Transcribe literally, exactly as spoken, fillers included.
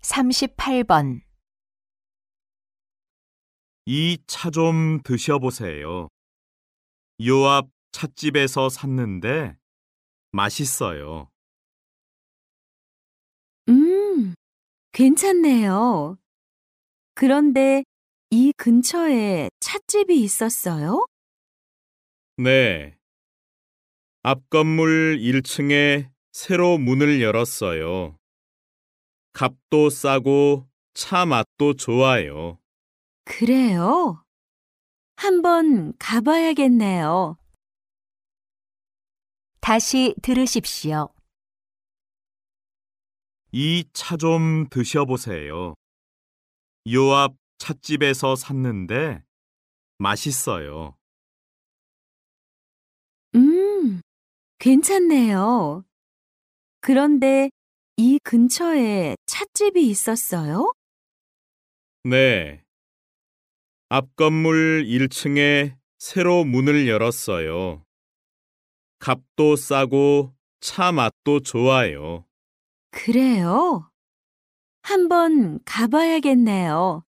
삼십팔 번. 이 차 좀 드셔보세요. 요 앞 찻집에서 샀는데 맛있어요. 음, 괜찮네요. 그런데 이 근처에 찻집이 있었어요? 네. 앞 건물 일 층에 새로 문을 열었어요. 값도 싸고 차 맛도 좋아요. 그래요? 한번 가봐야겠네요. 다시 들으십시오. 이 차 좀 드셔보세요. 요 앞 찻집에서 샀는데 맛있어요. 음, 괜찮네요. 그런데 이 근처에 찻집이 있었어요? 네. 앞 건물 일 층에 새로 문을 열었어요. 값도 싸고 차 맛도 좋아요. 그래요? 한번 가봐야겠네요.